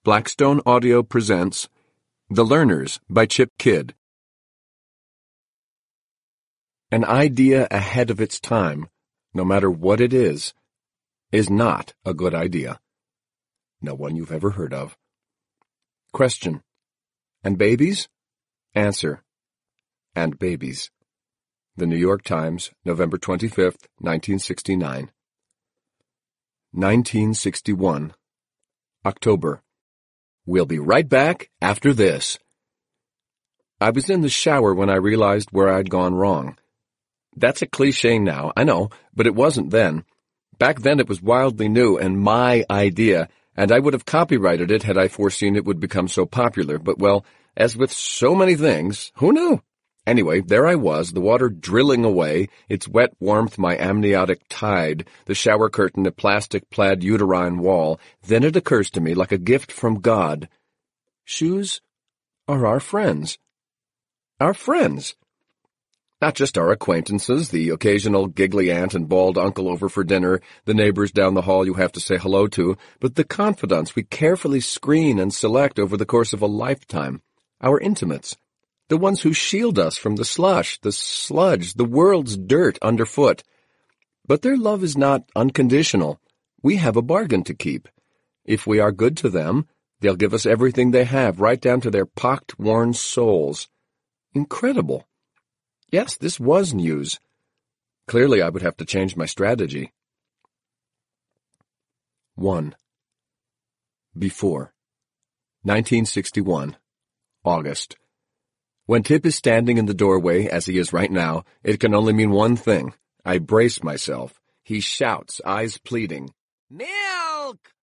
Blackstone Audio presents The Learners by Chip Kidd. An idea ahead of its time, no matter what it is not a good idea. No one you've ever heard of. Question. And babies? Answer. And babies. The New York Times, November 25th, 1969. 1961. October. We'll be right back after this. I was in the shower when I realized where I'd gone wrong. That's a cliché now, I know, but it wasn't then. Back then it was wildly new and my idea, and I would have copyrighted it had I foreseen it would become so popular. But, well, as with so many things, who knew? Anyway, there I was, the water drilling away, its wet warmth my amniotic tide, the shower curtain a plastic plaid uterine wall. Then it occurs to me like a gift from God. Shoes are our friends. Our friends. Not just our acquaintances, the occasional giggly aunt and bald uncle over for dinner, the neighbors down the hall you have to say hello to, but the confidants we carefully screen and select over the course of a lifetime. Our intimates. The ones who shield us from the slush, the sludge, the world's dirt underfoot. But their love is not unconditional. We have a bargain to keep. If we are good to them, they'll give us everything they have, right down to their pocked-worn souls. Incredible. Yes, this was news. Clearly I would have to change my strategy. 1. Before. 1961. August. When Tip is standing in the doorway, as he is right now, it can only mean one thing. I brace myself. He shouts, eyes pleading, "Milk!"